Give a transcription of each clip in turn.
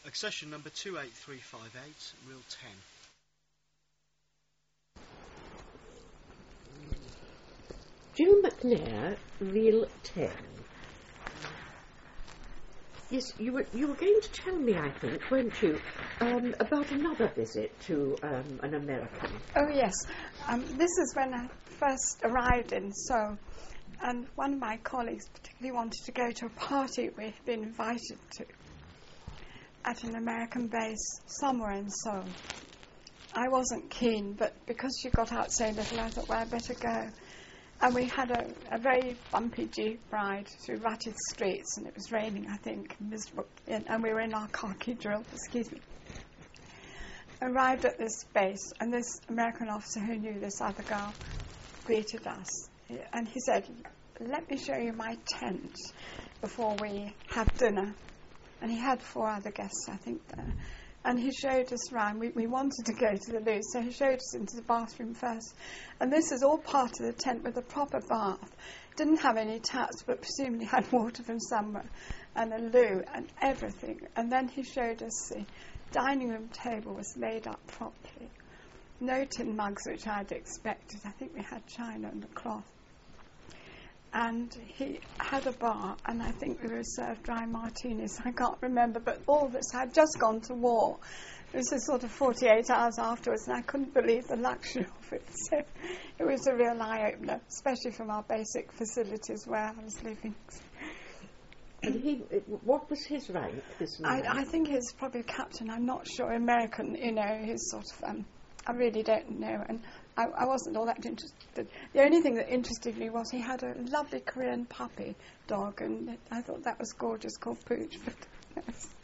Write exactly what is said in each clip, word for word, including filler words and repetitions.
accession number two eight three five eight, reel ten. Jill McNair, reel ten. Yes, you were you were going to tell me, I think, weren't you, um, about another visit to um, an American? Oh yes, um, this is when I first arrived in Seoul, and one of my colleagues particularly wanted to go to a party we had been invited to at an American base somewhere in Seoul. I wasn't keen, but because she got out so little, I thought, well, I'd better go. And we had a, a very bumpy jeep ride through rutted streets, and it was raining, I think, miserable, and, and we were in our khaki drill, excuse me. Arrived at this base, and this American officer who knew this other girl greeted us. And he said, let me show you my tent before we have dinner. And he had four other guests, I think, there. And he showed us around. We, we wanted to go to the loo, so he showed us into the bathroom first. And this is all part of the tent with a proper bath. Didn't have any taps, but presumably had water from somewhere, and a loo, and everything. And then he showed us the dining room table was laid up properly. No tin mugs, which I'd expected. I think we had china and a cloth. And he had a bar, and I think we were served dry martinis. I can't remember, but all this, I'd just gone to war. It was a sort of forty-eight hours afterwards, and I couldn't believe the luxury of it. So it was a real eye-opener, especially from our basic facilities where I was living. And he, what was his rank, this man? I, I think he's probably a captain. I'm not sure. American, you know, he's sort of, um, I really don't know. And I, I wasn't all that interested. The only thing that interested me was he had a lovely Korean puppy dog, and I thought that was gorgeous, called Pooch. But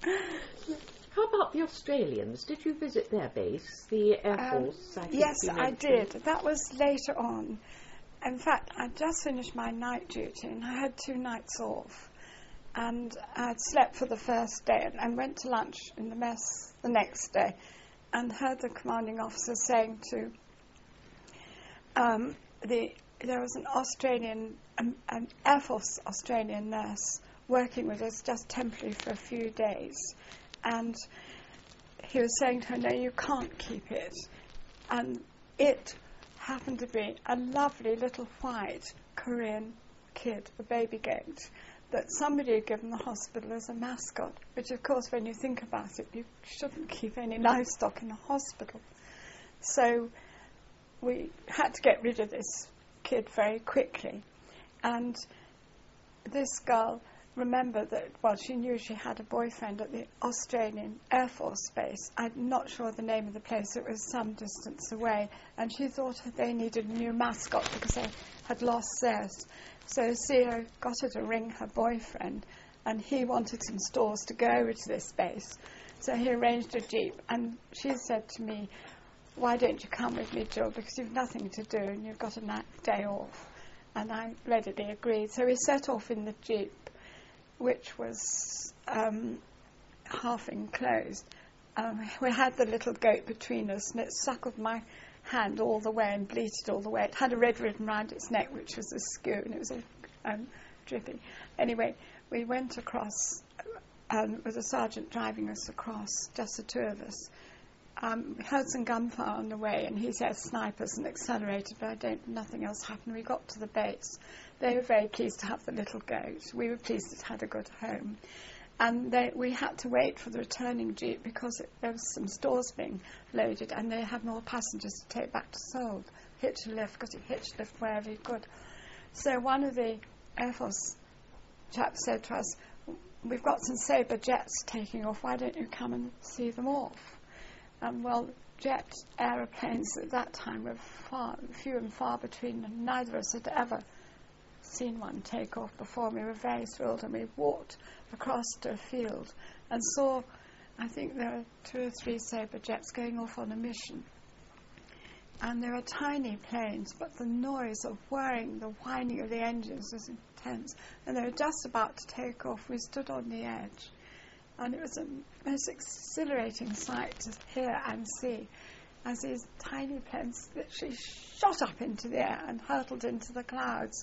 how about the Australians? Did you visit their base, the Air um, Force? I yes, I did. That was later on. In fact, I'd just finished my night duty, and I had two nights off. And I'd slept for the first day, and, and went to lunch in the mess the next day, and heard the commanding officer saying to Um, the, there was an Australian, um, an Air Force Australian nurse working with us just temporarily for a few days, and he was saying to her, no, you can't keep it. And it happened to be a lovely little white Korean kid, a baby goat, that somebody had given the hospital as a mascot, which of course when you think about it, you shouldn't keep any livestock in a hospital. So we had to get rid of this kid very quickly. And this girl remembered that, well, she knew she had a boyfriend at the Australian Air Force Base. I'm not sure the name of the place. It was some distance away. And she thought they needed a new mascot because they had lost theirs. So C O got her to ring her boyfriend, and he wanted some stores to go over to this base. So he arranged a jeep, and she said to me, why don't you come with me, Jill, because you've nothing to do and you've got a night day off. And I readily agreed. So we set off in the jeep, which was um, half enclosed. Um, we had the little goat between us, and it suckled my hand all the way and bleated all the way. It had a red ribbon round its neck, which was askew, and it was all um, dripping. Anyway, we went across um, with a sergeant driving us across, just the two of us. Um, we heard some gunfire on the way, and he said snipers and accelerated, but I don't, nothing else happened. We got to the base. They were very pleased to have the little goat. We were pleased it had a good home. And they, we had to wait for the returning jeep because it, there was some stores being loaded, and they had more passengers to take back to Seoul. Hitch a lift, because he hitched lift wherever he could. So one of the Air Force chaps said to us, we've got some Sabre jets taking off, why don't you come and see them off? Um, well, jet aeroplanes at that time were far, few and far between, and neither of us had ever seen one take off before. We were very thrilled, and we walked across to a field and saw, I think there were two or three Sabre jets going off on a mission. And they were tiny planes, but the noise of whirring, the whining of the engines was intense. And they were just about to take off. We stood on the edge. And it was a most exhilarating sight to hear and see as these tiny planes literally shot up into the air and hurtled into the clouds.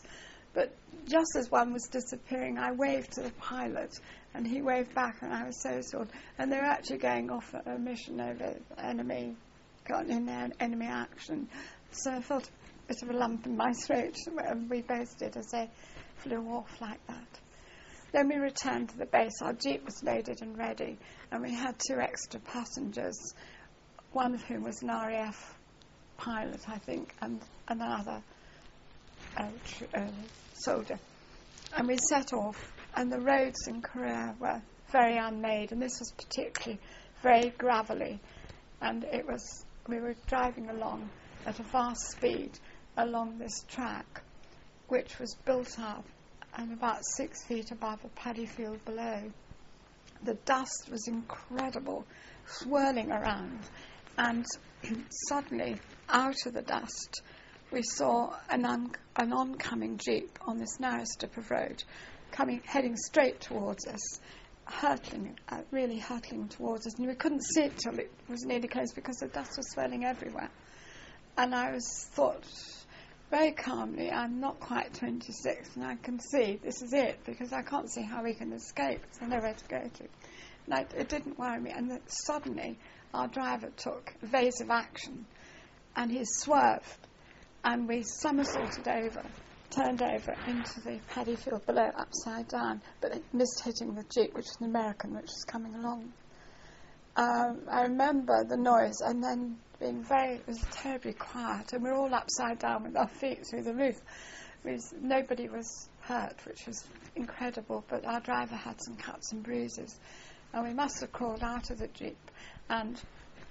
But just as one was disappearing, I waved to the pilot, and he waved back, and I was so sort. And they were actually going off a mission over enemy, got in there, enemy action. So I felt a bit of a lump in my throat, and we both did as they flew off like that. Then we returned to the base. Our jeep was loaded and ready, and we had two extra passengers, one of whom was an R A F pilot, I think, and another uh, tr- uh, soldier. And we set off, and the roads in Korea were very unmade, and this was particularly very gravelly, and it was we were driving along at a vast speed along this track, which was built up and about six feet above a paddy field below. The dust was incredible, swirling around, and suddenly, out of the dust, we saw an, un- an oncoming jeep on this narrow strip of road, coming, heading straight towards us, hurtling, uh, really hurtling towards us, and we couldn't see it till it was nearly close because the dust was swirling everywhere. And I was thought very calmly, I'm not quite twenty-six, and I can see this is it, because I can't see how we can escape. There's nowhere to go to. And I, it didn't worry me. And then suddenly, our driver took evasive action, and he swerved, and we somersaulted over, turned over into the paddy field below, upside down, but it missed hitting the jeep, which was an American, which was coming along. Um, I remember the noise, and then being very, it was terribly quiet, and we were all upside down with our feet through the roof. Was, nobody was hurt, which was incredible, but our driver had some cuts and bruises, and we must have crawled out of the jeep, and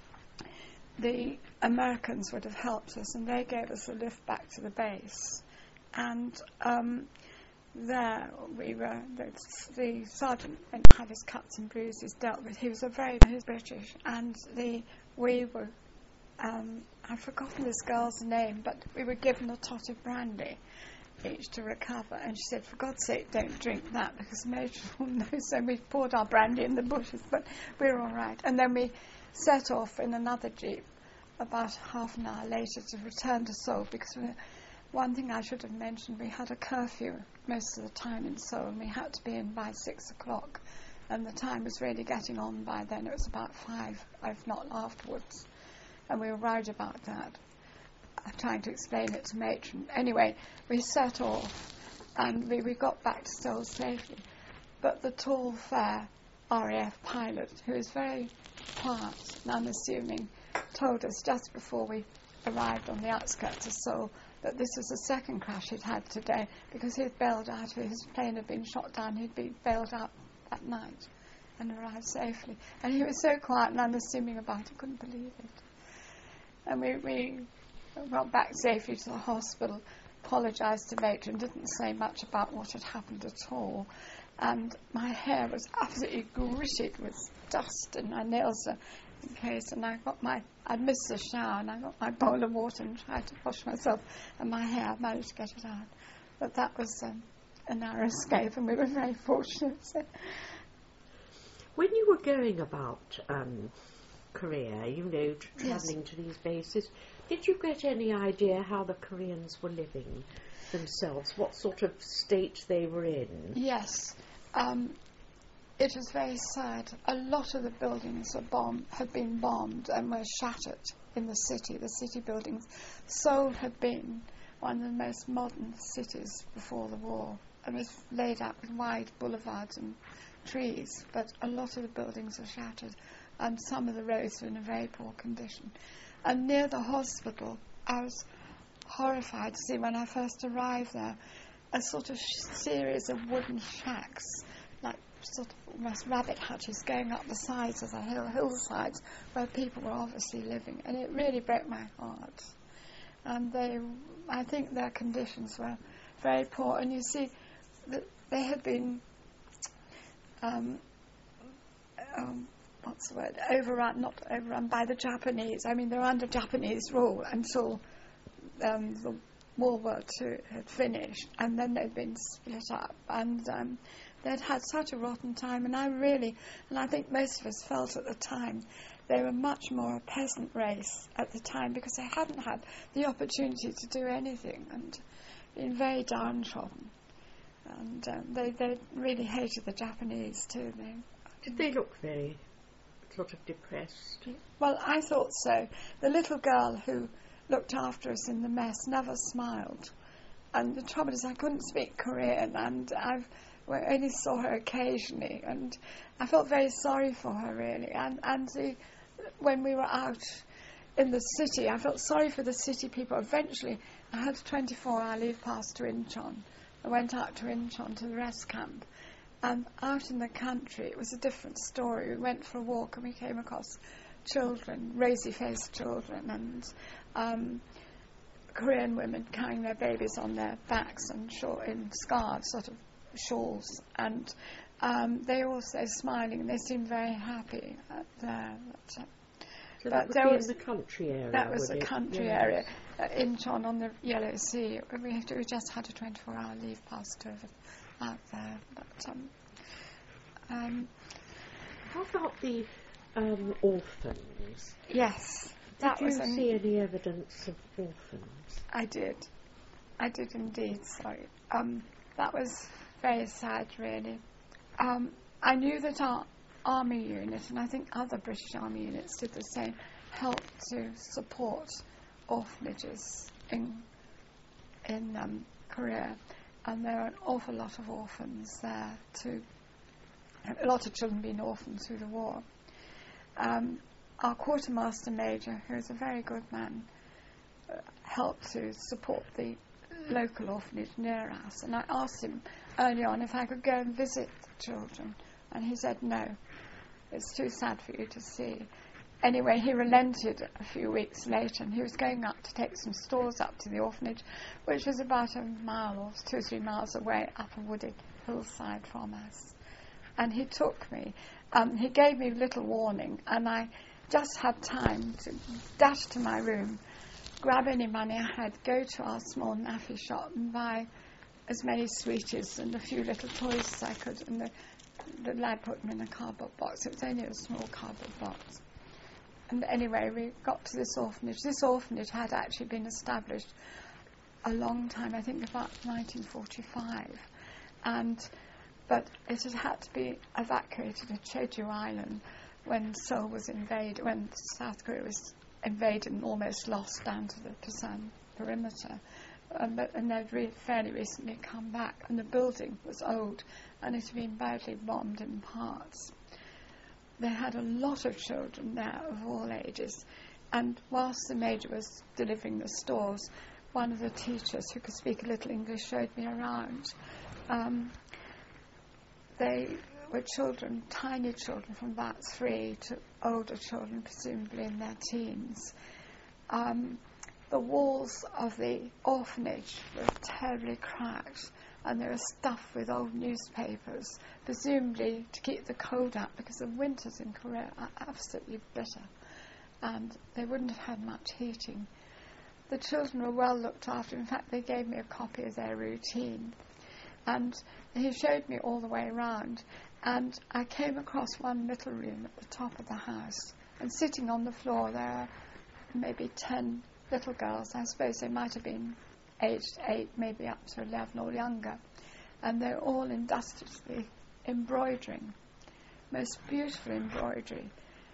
the Americans would have helped us, and they gave us a lift back to the base, and um, there we were, the, the sergeant went to have his cuts and bruises dealt with. He was a very, he was British, and the we were, um, I've forgotten this girl's name, but we were given a tot of brandy each to recover, and she said, for God's sake, don't drink that, because Major will know. So we poured our brandy in the bushes, but we were all right. And then we set off in another jeep about half an hour later to return to Seoul, because we, one thing I should have mentioned, we had a curfew most of the time in Seoul, and we had to be in by six o'clock, and the time was really getting on by then. It was about five, if not afterwards, and we were worried about that. I'm trying to explain it to Matron. Anyway, we set off, and we, we got back to Seoul safely, but the tall, fair R A F pilot, who was very quiet and unassuming, told us just before we arrived on the outskirts of Seoul that this was the second crash he'd had today, because he'd bailed out, his plane had been shot down, he'd been bailed out that night and arrived safely. And he was so quiet and unassuming about it, couldn't believe it. And we, we got back safely to the hospital, apologised to Matron, didn't say much about what had happened at all. And my hair was absolutely gritted with dust, and my nails were in place, and I got my, I'd missed the shower, and I got my bowl of water and tried to wash myself, and my hair, I managed to get it out. But that was um, a narrow escape, and we were very fortunate. So. When you were going about um, Korea, you know, travelling Yes. to these bases, did you get any idea how the Koreans were living themselves, what sort of state they were in? Yes. Um, it was very sad. A lot of the buildings were bomb- had been bombed and were shattered in the city, the city buildings. Seoul had been one of the most modern cities before the war. It was laid out with wide boulevards and trees, but a lot of the buildings were shattered, and some of the roads were in a very poor condition. And near the hospital, I was horrified to see when I first arrived there a sort of sh- series of wooden shacks, like sort of almost rabbit hutches going up the sides of the hill hillsides where people were obviously living, and it really broke my heart. And they, I think their conditions were very poor. And you see, that they had been, um, um, what's the word, overrun, not overrun by the Japanese. I mean, they were under Japanese rule until um, the World War Two had finished, and then they'd been split up, and um, they'd had such a rotten time. And I really, and I think most of us felt at the time, they were much more a peasant race at the time, because they hadn't had the opportunity to do anything. And been very downtrodden. And um, they, they really hated the Japanese too. They, Did they look very sort of depressed? Well, I thought so. The little girl who looked after us in the mess never smiled. And the trouble is I couldn't speak Korean, and I've I only saw her occasionally, and I felt very sorry for her, really. And, and the, when we were out in the city, I felt sorry for the city people. Eventually, I had a twenty-four hour leave pass to Incheon. I went out to Incheon to the rest camp. And out in the country, it was a different story. We went for a walk and we came across children, rosy-faced children, and um, Korean women carrying their babies on their backs and short, in scarves, sort of shawls. And um, they were also smiling, and they seemed very happy at there. But, uh, so but that would there be was, in the country area. That was would the it? country Yes. area. Uh, Incheon on the Yellow Sea. We, had to, we just had a twenty-four hour leave pass to it out there. But, um, um, How about the um, orphans? yes, Did that you was an, see any evidence of orphans? I did. I did indeed, sorry. Um, that was very sad, really. Um, I knew that our army unit, and I think other British army units did the same, helped to support orphanages in, in um, Korea. And there are an awful lot of orphans there, too. A lot of children being orphaned through the war. Um, our quartermaster major, who is a very good man, uh, helped to support the local orphanage near us. And I asked him early on if I could go and visit the children, and he said no, it's too sad for you to see. Anyway, he relented a few weeks later, and he was going up to take some stores up to the orphanage, which was about a mile or two or three miles away up a wooded hillside from us. And he took me. Um, he gave me little warning, and I just had time to dash to my room, grab any money I had, go to our small naffy shop and buy as many sweeties and a few little toys as I could. And the, the lad put them in a cardboard box. It was only a small cardboard box. And anyway, we got to this orphanage. This orphanage had actually been established a long time, I think about nineteen forty-five. And but it had had to be evacuated to Jeju Island when Seoul was invaded, when South Korea was invaded and almost lost down to the Busan perimeter. Um, but, and they'd re- fairly recently come back, and the building was old, and it had been badly bombed in parts. They had a lot of children there of all ages, and whilst the major was delivering the stores, one of the teachers who could speak a little English showed me around. Um, they were children, tiny children from about three to older children, presumably in their teens. Um, the walls of the orphanage were terribly cracked, and they were stuffed with old newspapers, presumably to keep the cold out, because the winters in Korea are absolutely bitter, and they wouldn't have had much heating. The children were well looked after. In fact, they gave me a copy of their routine, and he showed me all the way around, and I came across one little room at the top of the house, and sitting on the floor there are maybe ten little girls. I suppose they might have been aged eight, maybe up to eleven or younger, and they're all industriously embroidering, most beautiful embroidery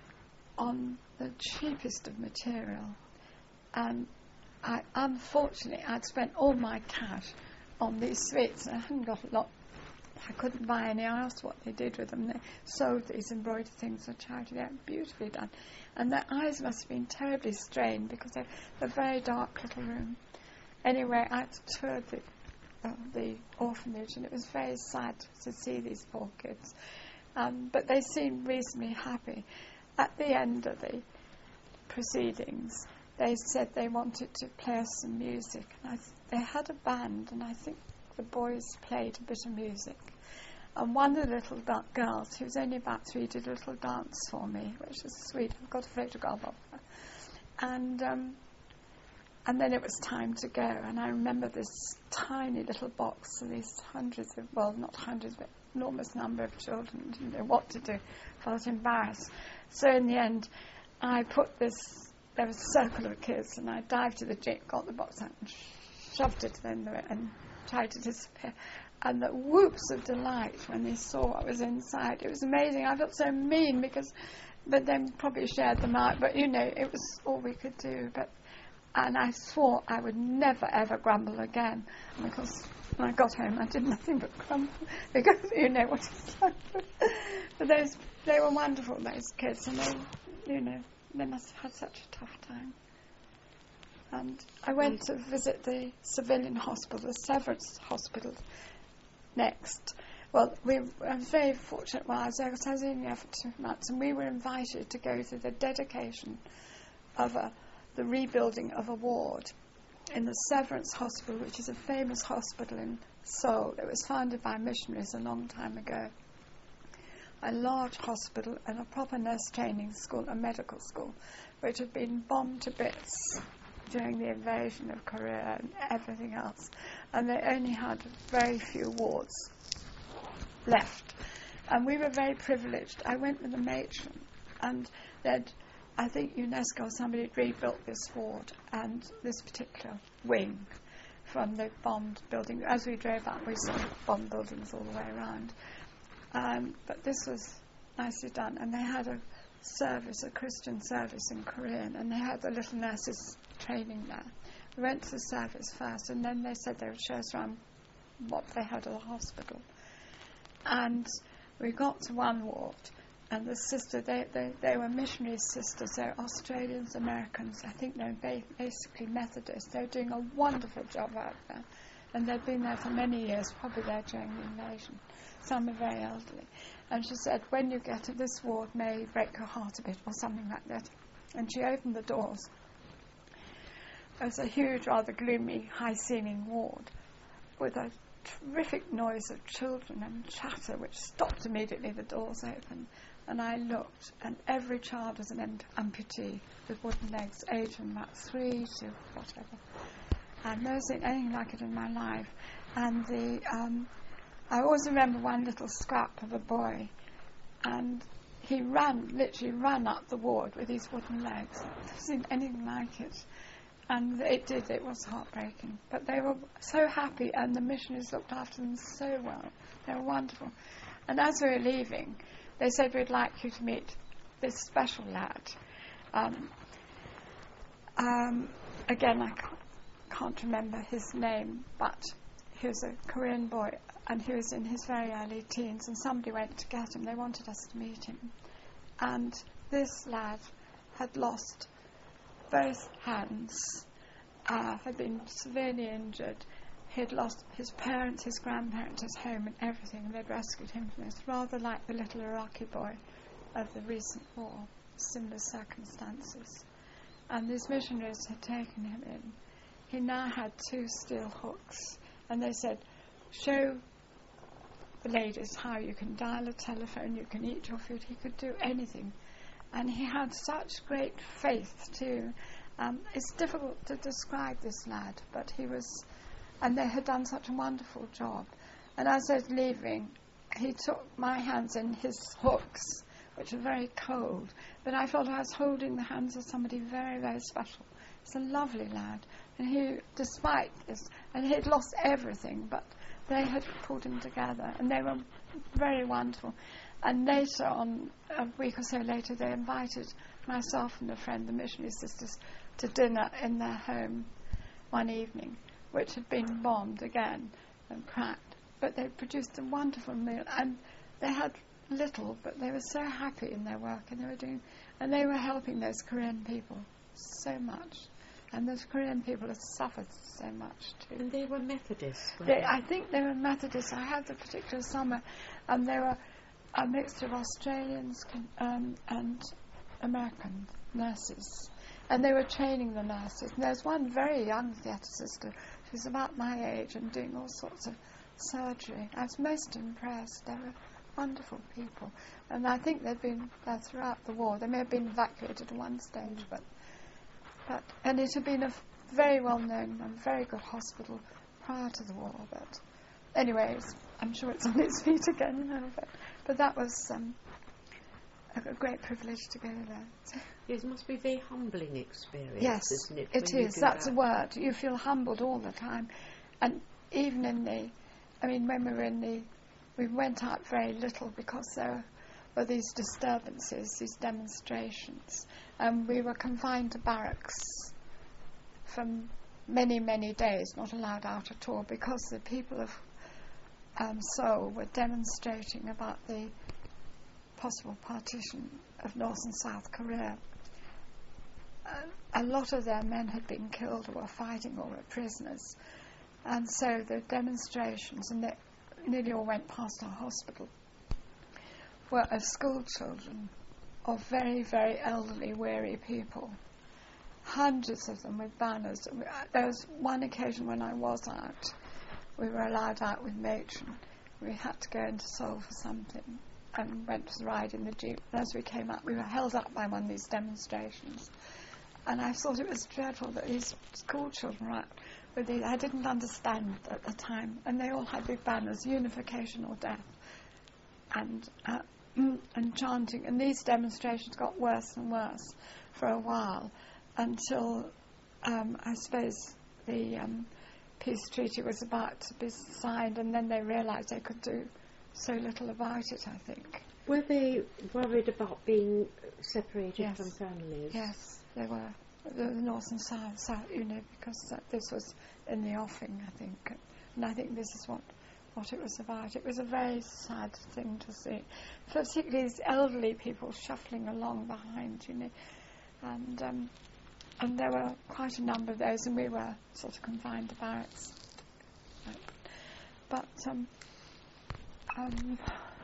on the cheapest of material. And I, unfortunately, I'd spent all my cash on these sweets, and I hadn't got a lot. I couldn't buy any. I asked what they did with them. They sold these embroidered things for charity. They're beautifully done, and their eyes must have been terribly strained because they're a very dark little room. Anyway, I toured the, uh, the orphanage, and it was very sad to see these poor kids. Um, but they seemed reasonably happy. At the end of the proceedings, they said they wanted to play us some music. And I th- they had a band, and I think the boys played a bit of music. And one of the little da- girls, who was only about three, did a little dance for me, which was sweet. I've got a photograph of her. And um, and then it was time to go. And I remember this tiny little box and these hundreds of, well, not hundreds, but enormous number of children. Didn't know what to do. Felt embarrassed. So in the end, I put this, there was a circle of kids, and I dived to the jeep, got the box out, and shoved it in there and tried to disappear. And the whoops of delight when they saw what was inside. It was amazing. I felt so mean because, but then probably shared them out. But, you know, it was all we could do. But And I swore I would never, ever grumble again. Because when I got home, I did nothing but grumble. Because you know what it's like. But those, they were wonderful, those kids. And they, you know, they must have had such a tough time. And I went to visit the civilian hospital, the Severance Hospital, next. Well, we were very fortunate while I was there because I was only there for two months, and we were invited to go to the dedication of a, the rebuilding of a ward in the Severance Hospital, which is a famous hospital in Seoul. It was founded by missionaries a long time ago. A large hospital and a proper nurse training school, a medical school, which had been bombed to bits during the invasion of Korea and everything else. And they only had very few wards left. And we were very privileged. I went with the matron, and they'd, I think UNESCO or somebody had rebuilt this ward and this particular wing from the bombed building. As we drove up, we saw bombed buildings all the way around. Um, but this was nicely done. And they had a service, a Christian service in Korean, and they had the little nurses training there. We went to the service first, and then they said they would show us around what they had at the hospital. And we got to one ward, and the sister, they, they, they were missionary sisters. They're Australians, Americans. I think they're ba- basically Methodists. They're doing a wonderful job out there. And they've been there for many years, probably there during the invasion. Some are very elderly. And she said, when you get to this ward, may break your heart a bit, or something like that. And she opened the doors. It was a huge, rather gloomy, high-ceiling ward with a terrific noise of children and chatter, which stopped immediately. The doors opened. And I looked, and every child was an am- amputee with wooden legs, aged from about three to whatever. I've never seen anything like it in my life. And the um, I always remember one little scrap of a boy, and he ran, literally ran up the ward with his wooden legs. I've never seen anything like it. And it did, it was heartbreaking. But they were so happy, and the missionaries looked after them so well. They were wonderful. And as we were leaving, they said, we'd like you to meet this special lad. Um, um, again, I can't, can't remember his name, but he was a Korean boy, and he was in his very early teens, and somebody went to get him. They wanted us to meet him. And this lad had lost both hands, uh, had been severely injured. He had lost his parents, his grandparents, his home and everything, and they'd rescued him from this, rather like the little Iraqi boy of the recent war, similar circumstances. And these missionaries had taken him in. He now had two steel hooks, and they said, show the ladies how you can dial a telephone, you can eat your food. He could do anything. And he had such great faith too. Um, it's difficult to describe this lad, but he was, and they had done such a wonderful job. And as I was leaving, he took my hands in his hooks, which were very cold, but I felt I was holding the hands of somebody very, very special. He's a lovely lad, and he, despite this, and he had lost everything, but they had pulled him together, and they were very wonderful. And later on, a week or so later, they invited myself and a friend, the missionary sisters, to dinner in their home one evening, which had been bombed again and cracked. But they produced a wonderful meal, and they had little, but they were so happy in their work, and they were doing, and they were helping those Korean people so much. And those Korean people have suffered so much too. And they were Methodists, weren't They, they? I think they were Methodists. I had the particular summer, and they were a mixture of Australians can, um, and American nurses. And they were training the nurses. And there was one very young theatre sister who was about my age and doing all sorts of surgery. I was most impressed. They were wonderful people. And I think they'd been there throughout the war. They may have been evacuated at one stage, but, but and it had been a very well-known and very good hospital prior to the war. But anyways, I'm sure it's on its feet again now. But, but that was um, a great privilege to go there. Yes, it must be a very humbling experience, Yes, isn't it? it when you is. do That's that? a word. You feel humbled all the time. And even in the, I mean, when we were in the, we went out very little because there were these disturbances, these demonstrations. And we were confined to barracks for many, many days, not allowed out at all, because the people of um, Seoul were demonstrating about the possible partition of North and South Korea. Uh, a lot of their men had been killed or were fighting or were prisoners. And so the demonstrations, and they nearly all went past our hospital, were of school children, of very, very elderly, weary people. Hundreds of them with banners. There was one occasion when I was out, we were allowed out with Matron. We had to go into Seoul for something and went to ride in the Jeep. And as we came up, we were held up by one of these demonstrations. And I thought it was dreadful that these school children were out with these. I didn't understand at the time. And they all had big banners, unification or death, and uh, and chanting. And these demonstrations got worse and worse for a while until, um, I suppose, the um, peace treaty was about to be signed, and then they realised they could do so little about it, I think. Were they worried about being separated Yes. from families? Yes, they were. The, the North and South, South, you know, because uh, this was in the offing, I think. And I think this is what, what it was about. It was a very sad thing to see. Particularly these elderly people shuffling along behind, you know. And, um, and there were quite a number of those, and we were sort of confined to barracks. But, um, um,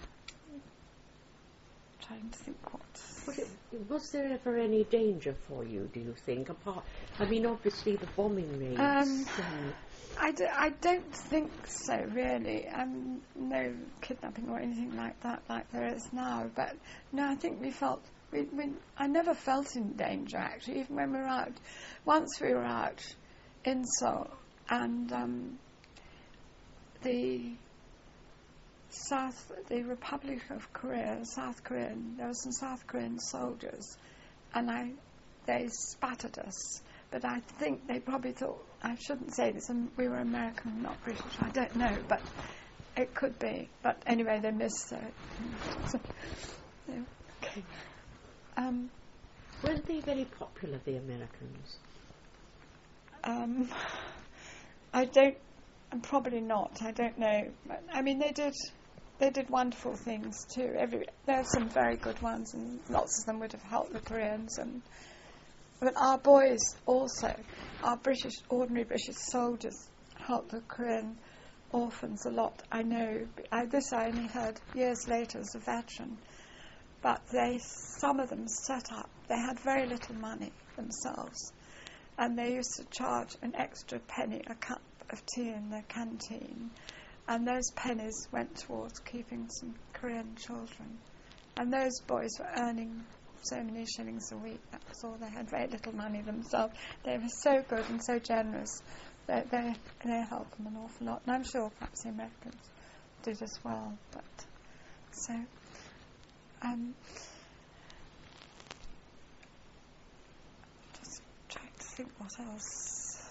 trying to think what... Was, it, was there ever any danger for you, do you think? Apart, I mean, obviously the bombing raids. Um, um, I, d- I don't think so, really. Um, no kidnapping or anything like that, like there is now. But no, I think we felt. We, we, I never felt in danger, actually, even when we were out. Once we were out in Seoul, and um, the South, the Republic of Korea, South Korean, there were some South Korean soldiers, and I, they spattered us. But I think they probably thought, I shouldn't say this, um, we were American, not British, I don't know, but it could be. But anyway, they missed it. So, yeah, okay. Um, weren't they very popular, the Americans? um, I don't, probably not, I don't know. But, I mean, they did, they did wonderful things too. Every, there are some very good ones, and lots of them would have helped the Koreans. And but our boys also, our British, ordinary British soldiers, helped the Korean orphans a lot. I know, I, this I only heard years later as a veteran, but they, some of them set up, they had very little money themselves, and they used to charge an extra penny a cup of tea in their canteen, and those pennies went towards keeping some Korean children. And those boys were earning so many shillings a week. That was all. They had very little money themselves. They were so good and so generous. They, they, they helped them an awful lot. And I'm sure perhaps the Americans did as well. But so, um, just trying to think what else.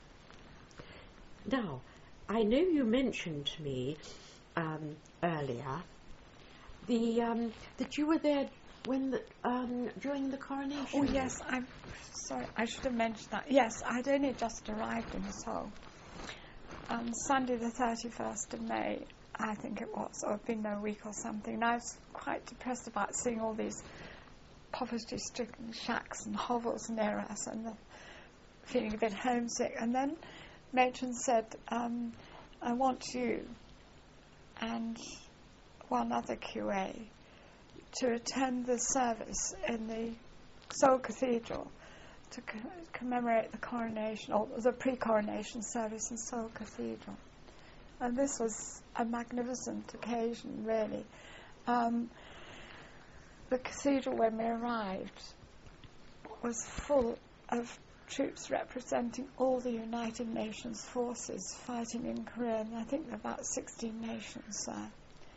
Now, I know you mentioned to me um, earlier the um, that you were there when the, um, during the coronation. Oh yes, I'm sorry. I should have mentioned that. Yes, I'd only just arrived in Seoul on Sunday, the thirty-first of May, I think it was, or it'd been a week or something. And I was quite depressed about seeing all these poverty-stricken shacks and hovels near us, and the, feeling a bit homesick. And then Matron said, um, "I want you and one other Q A to attend the service in the Seoul Cathedral to co- commemorate the coronation, or the pre-coronation service in Seoul Cathedral." And this was a magnificent occasion, really. Um, the cathedral, when we arrived, was full of troops representing all the United Nations forces fighting in Korea, and I think there were about sixteen nations there.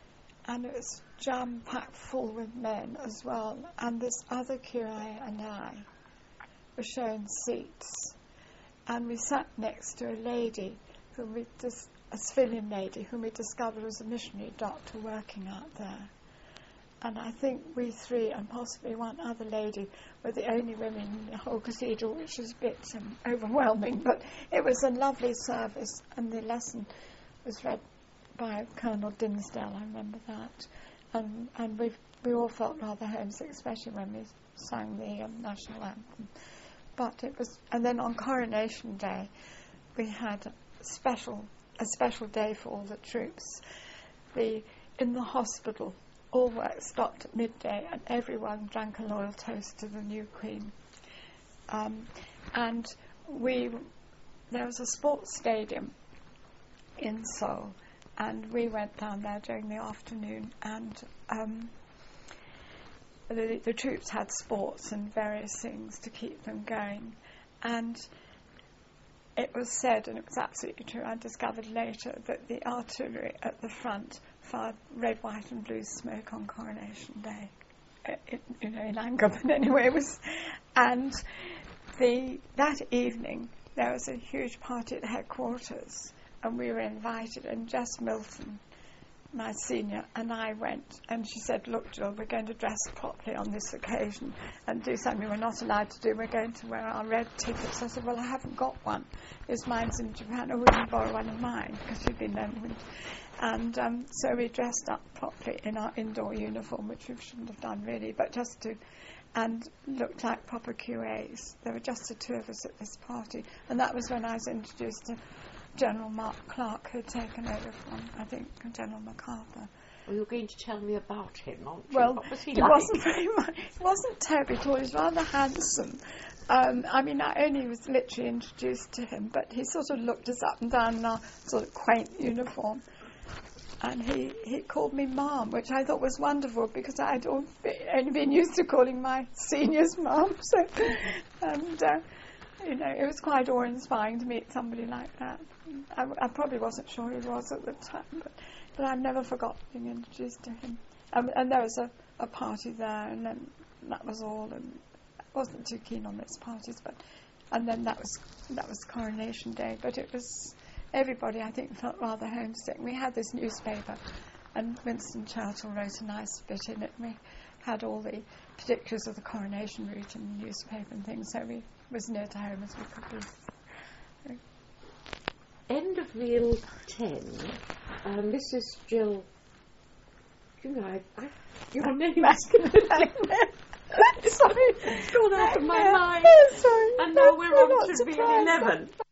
and it was jam-packed full with men as well, and this other curé and I were shown seats, and we sat next to a lady, whom we dis- a civilian lady, whom we discovered was a missionary doctor working out there. And I think we three, and possibly one other lady, were the only women in the whole cathedral, which was a bit um, overwhelming, but it was a lovely service, and the lesson was read by Colonel Dinsdale, I remember that. And and we we all felt rather homesick, especially when we sang the um, national anthem. But it was, and then on Coronation Day, we had a special a special day for all the troops. The in the hospital, all work stopped at midday, and everyone drank a loyal toast to the new Queen. Um, and we there was a sports stadium in Seoul, and we went down there during the afternoon, and um, the, the troops had sports and various things to keep them going. And it was said, and it was absolutely true, I discovered later, that the artillery at the front fired red, white and blue smoke on Coronation Day. It, it, you know, in anger, but anyway, it was... And the that evening, there was a huge party at headquarters, and we were invited, and Jess Milton, my senior, and I went, and she said, look, Jill, we're going to dress properly on this occasion and do something we're not allowed to do. We're going to wear our red tickets. I said, well, I haven't got one. Because mine's in Japan. Oh, we can borrow one of mine, because she'd been there. And um, so we dressed up properly in our indoor uniform, which we shouldn't have done really, but just to, and looked like proper Q As. There were just the two of us at this party. And that was when I was introduced to General Mark Clark, who had taken over from, I think, General MacArthur. Well, you're going to tell me about him, aren't you? Well, what was he it like? wasn't very much. It wasn't terribly tall. He was rather handsome. Um, I mean, I only was literally introduced to him, but he sort of looked us up and down in our sort of quaint uniform. And he, he called me Mom, which I thought was wonderful, because I'd all be, only been used to calling my seniors Mom. So, and, uh, you know, it was quite awe-inspiring to meet somebody like that. I, I probably wasn't sure he was at the time, but, but I've never forgotten being introduced to him. Um, and there was a, a party there, and then that was all. And I wasn't too keen on those parties, but and then that was that was Coronation Day. But it was everybody, I think, felt rather homesick. We had this newspaper, and Winston Churchill wrote a nice bit in it. We had all the particulars of the coronation route in the newspaper and things, so we was near to home as we could be. End of reel ten. Um, this is Jill. You know, I, I, your name is sorry, it's gone out of my mind. Sorry. And now we're I'm on not to reel surprised. eleven.